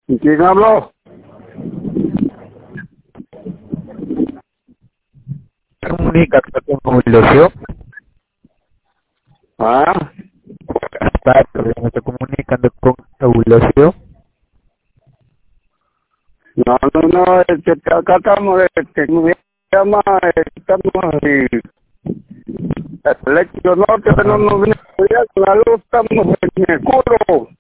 ¿Y quién habló? Comunicarte con Eulogio. Ah, Me estoy comunicando con Eulogio. no, acá estamos, me llama, estamos en el Electro Norte, no nos viene a apoyar con la luz, estamos en el culo.